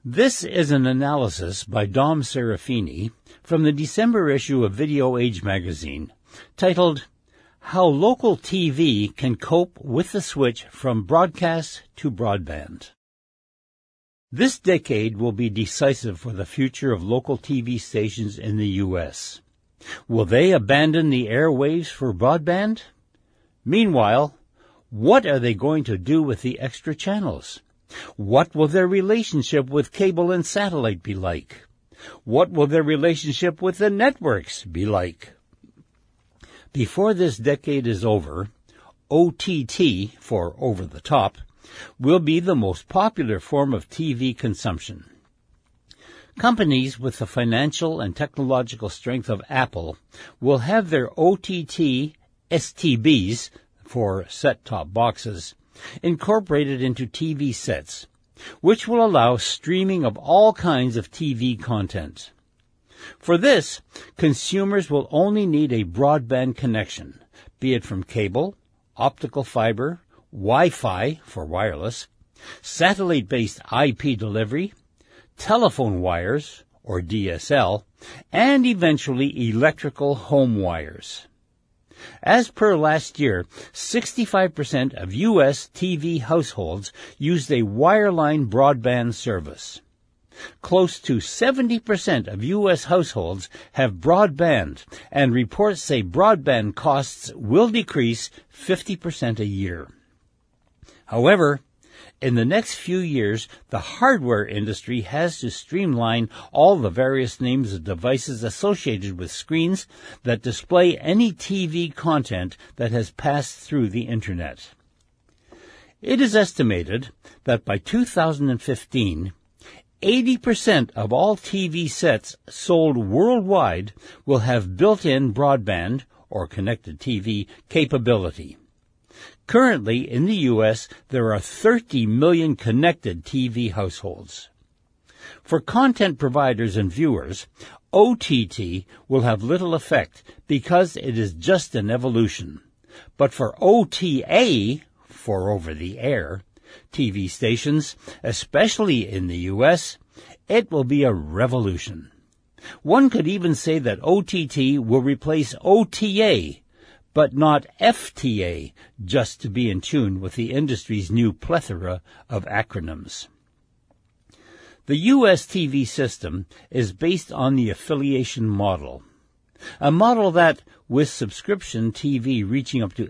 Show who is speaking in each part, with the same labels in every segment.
Speaker 1: This is an analysis by Dom Serafini from the December issue of Video Age magazine, titled, How Local TV Can Cope with the Switch from Broadcast to Broadband. This decade will be decisive for the future of local TV stations in the U.S. Will they abandon the airwaves for broadband? Meanwhile, what are they going to do with the extra channels? What will their relationship with cable and satellite be like? What will their relationship with the networks be like? Before this decade is over, OTT, for over-the-top, will be the most popular form of TV consumption. Companies with the financial and technological strength of Apple will have their OTT STBs, for set-top boxes, incorporated into TV sets, which will allow streaming of all kinds of TV content. For this, consumers will only need a broadband connection, be it from cable, optical fiber, Wi-Fi for wireless, satellite-based IP delivery, telephone wires, or DSL, and eventually electrical home wires. As per last year, 65% of U.S. TV households used a wireline broadband service. Close to 70% of U.S. households have broadband, and reports say broadband costs will decrease 50% a year. However, in the next few years, the hardware industry has to streamline all the various names of devices associated with screens that display any TV content that has passed through the Internet. It is estimated that by 2015, 80% of all TV sets sold worldwide will have built-in broadband, or connected TV, capability. Currently, in the U.S., there are 30 million connected TV households. For content providers and viewers, OTT will have little effect because it is just an evolution. But for OTA, for over-the-air, TV stations, especially in the U.S., it will be a revolution. One could even say that OTT will replace OTA, but not FTA, just to be in tune with the industry's new plethora of acronyms. The U.S. TV system is based on the affiliation model, a model that, with subscription TV reaching up to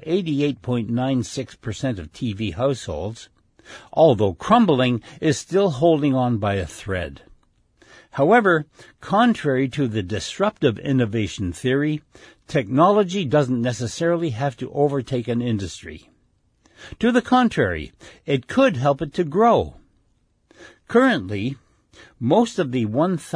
Speaker 1: 88.96% of TV households, although crumbling, is still holding on by a thread. However, contrary to the disruptive innovation theory, technology doesn't necessarily have to overtake an industry. To the contrary, it could help it to grow. Currently, most of the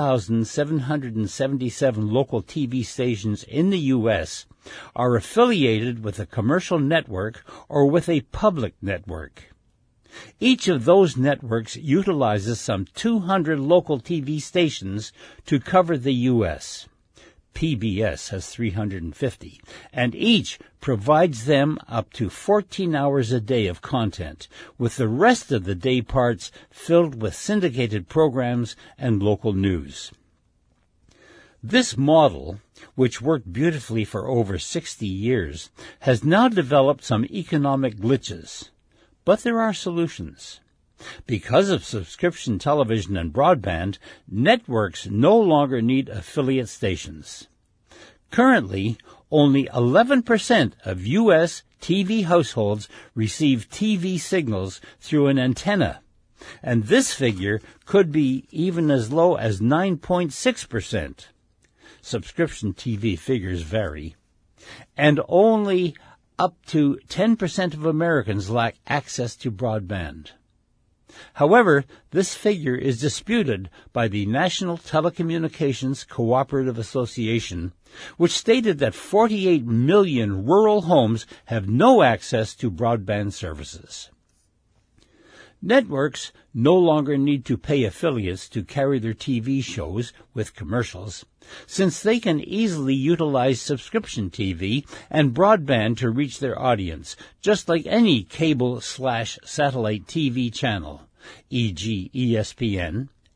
Speaker 1: 1,777 local TV stations in the U.S. are affiliated with a commercial network or with a public network. Each of those networks utilizes some 200 local TV stations to cover the U.S. PBS has 350, and each provides them up to 14 hours a day of content, with the rest of the day parts filled with syndicated programs and local news. This model, which worked beautifully for over 60 years, has now developed some economic glitches. But there are solutions. Because of subscription television and broadband, networks no longer need affiliate stations. Currently, only 11% of U.S. TV households receive TV signals through an antenna, and this figure could be even as low as 9.6%. Subscription TV figures vary. And only up to 10% of Americans lack access to broadband. However, this figure is disputed by the National Telecommunications Cooperative Association, which stated that 48 million rural homes have no access to broadband services. Networks no longer need to pay affiliates to carry their TV shows with commercials, since they can easily utilize subscription TV and broadband to reach their audience, just like any cable/satellite TV channel, e.g. ESPN,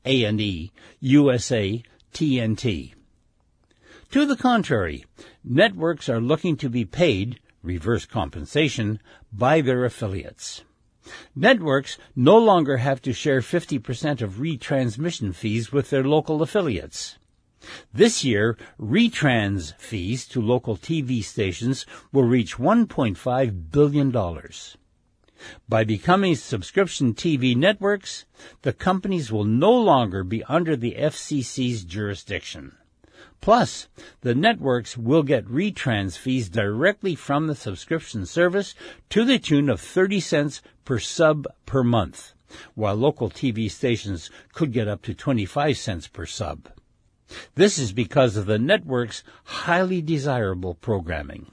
Speaker 1: A&E, USA, TNT. To the contrary, networks are looking to be paid, reverse compensation, by their affiliates. Networks no longer have to share 50% of retransmission fees with their local affiliates. This year, retrans fees to local TV stations will reach $1.5 billion. By becoming subscription TV networks, the companies will no longer be under the FCC's jurisdiction. Plus, the networks will get retrans fees directly from the subscription service to the tune of 30 cents per sub per month, while local TV stations could get up to 25 cents per sub. This is because of the network's highly desirable programming.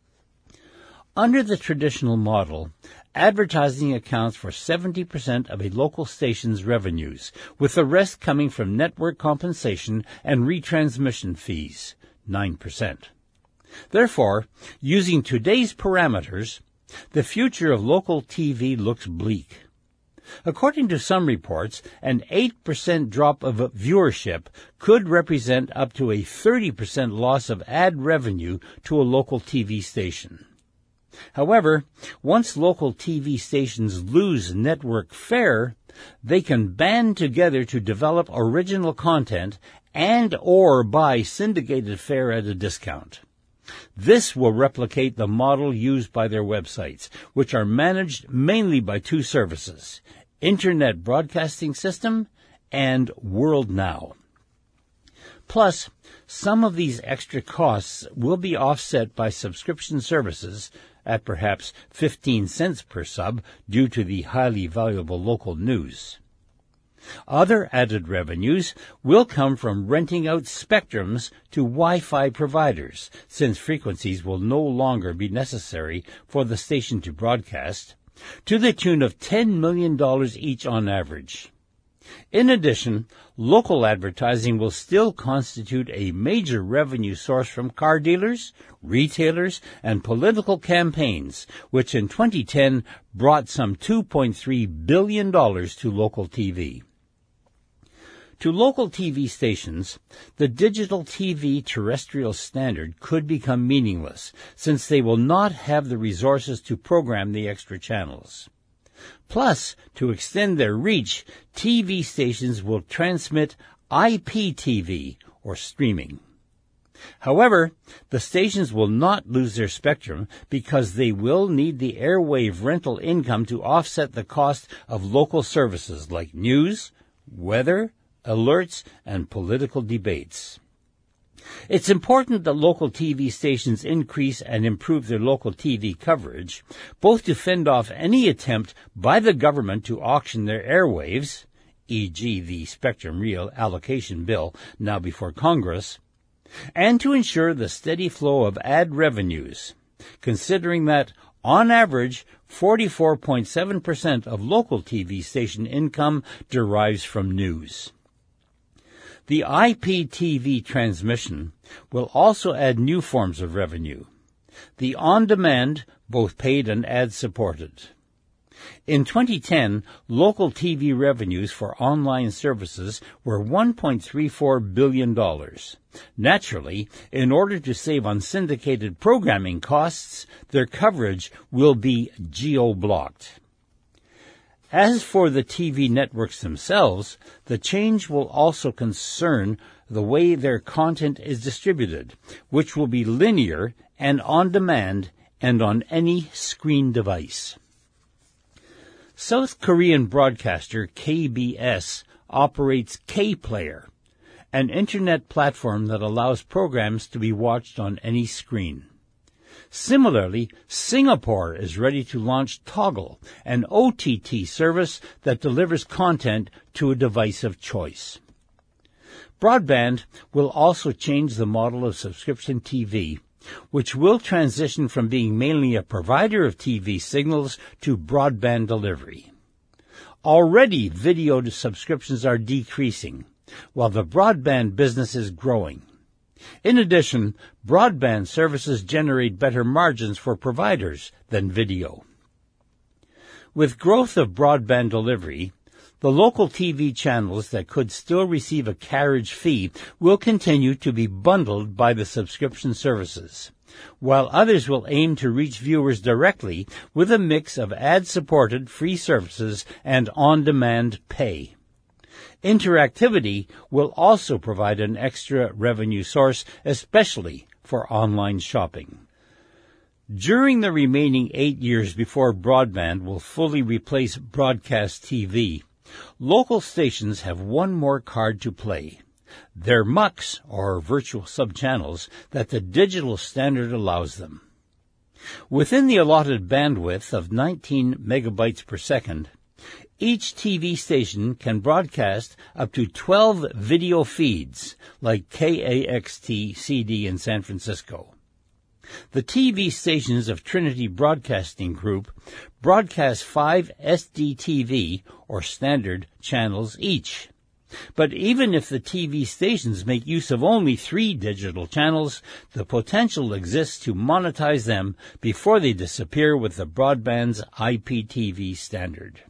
Speaker 1: Under the traditional model, advertising accounts for 70% of a local station's revenues, with the rest coming from network compensation and retransmission fees, 9%. Therefore, using today's parameters, the future of local TV looks bleak. According to some reports, an 8% drop of viewership could represent up to a 30% loss of ad revenue to a local TV station. However, once local TV stations lose network fare, they can band together to develop original content and or buy syndicated fare at a discount. This will replicate the model used by their websites, which are managed mainly by two services, Internet Broadcasting System and WorldNow. Plus, some of these extra costs will be offset by subscription services at perhaps 15 cents per sub due to the highly valuable local news. Other added revenues will come from renting out spectrums to Wi-Fi providers, since frequencies will no longer be necessary for the station to broadcast, to the tune of $10 million each on average. In addition, local advertising will still constitute a major revenue source from car dealers, retailers, and political campaigns, which in 2010 brought some $2.3 billion to local TV. To local TV stations, the digital TV terrestrial standard could become meaningless, since they will not have the resources to program the extra channels. Plus, to extend their reach, TV stations will transmit IPTV, or streaming. However, the stations will not lose their spectrum because they will need the airwave rental income to offset the cost of local services like news, weather, alerts, and political debates. It's important that local TV stations increase and improve their local TV coverage, both to fend off any attempt by the government to auction their airwaves, e.g. the Spectrum Reallocation Bill now before Congress, and to ensure the steady flow of ad revenues, considering that, on average, 44.7% of local TV station income derives from news. The IPTV transmission will also add new forms of revenue. The on-demand, both paid and ad-supported. In 2010, local TV revenues for online services were $1.34 billion. Naturally, in order to save on syndicated programming costs, their coverage will be geo-blocked. As for the TV networks themselves, the change will also concern the way their content is distributed, which will be linear and on-demand and on any screen device. South Korean broadcaster KBS operates K-Player, an internet platform that allows programs to be watched on any screen. Similarly, Singapore is ready to launch Toggle, an OTT service that delivers content to a device of choice. Broadband will also change the model of subscription TV, which will transition from being mainly a provider of TV signals to broadband delivery. Already, video subscriptions are decreasing, while the broadband business is growing. In addition, broadband services generate better margins for providers than video. With growth of broadband delivery, The local TV channels that could still receive a carriage fee will continue to be bundled by the subscription services, while others will aim to reach viewers directly with a mix of ad-supported free services and on-demand pay. Interactivity will also provide an extra revenue source, especially for online shopping. During the remaining 8 years before broadband will fully replace broadcast TV, local stations have one more card to play. They're MUCs, or virtual subchannels, that the digital standard allows them. Within the allotted bandwidth of 19 megabytes per second, each TV station can broadcast up to 12 video feeds, like KAXT-CD in San Francisco. The TV stations of Trinity Broadcasting Group broadcast 5 SDTV, or standard, channels each. But even if the TV stations make use of only 3 digital channels, the potential exists to monetize them before they disappear with the broadband's IPTV standard.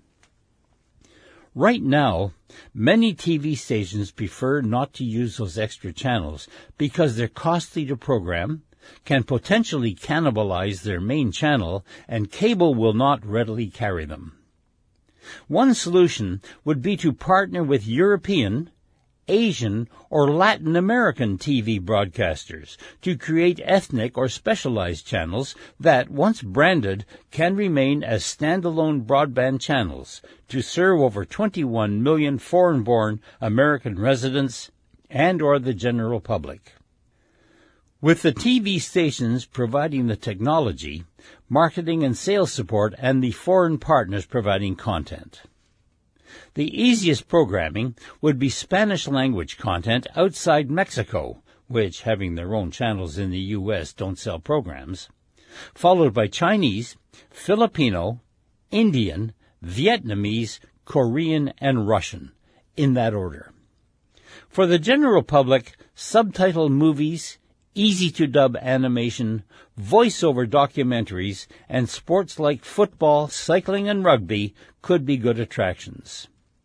Speaker 1: Right now, many TV stations prefer not to use those extra channels because they're costly to program, can potentially cannibalize their main channel, and cable will not readily carry them. One solution would be to partner with European, Asian, or Latin American TV broadcasters to create ethnic or specialized channels that, once branded, can remain as standalone broadband channels to serve over 21 million foreign-born American residents and or the general public. With the TV stations providing the technology, marketing and sales support, and the foreign partners providing content. The easiest programming would be Spanish-language content outside Mexico, which, having their own channels in the U.S., don't sell programs, followed by Chinese, Filipino, Indian, Vietnamese, Korean, and Russian, in that order. For the general public, subtitled movies, easy-to-dub animation, voice-over documentaries, and sports like football, cycling, and rugby could be good attractions.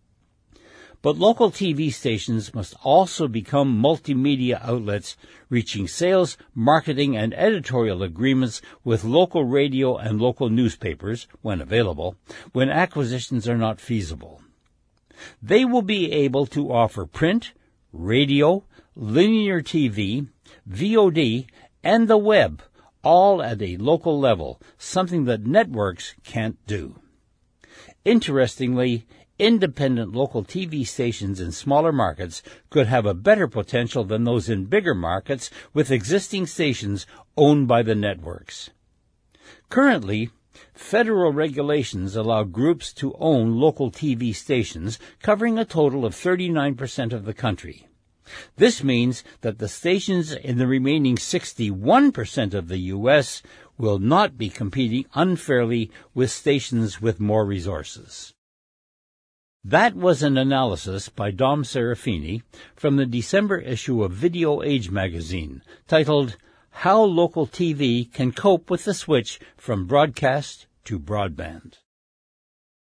Speaker 1: But local TV stations must also become multimedia outlets, reaching sales, marketing, and editorial agreements with local radio and local newspapers, when available, when acquisitions are not feasible. They will be able to offer print, radio, linear TV, VOD, and the web, all at a local level, something that networks can't do. Interestingly, independent local TV stations in smaller markets could have a better potential than those in bigger markets with existing stations owned by the networks. Currently, federal regulations allow groups to own local TV stations covering a total of 39% of the country. This means that the stations in the remaining 61% of the U.S. will not be competing unfairly with stations with more resources. That was an analysis by Dom Serafini from the December issue of Video Age magazine, titled How Local TV Can Cope with the Switch from Broadcast to Broadband.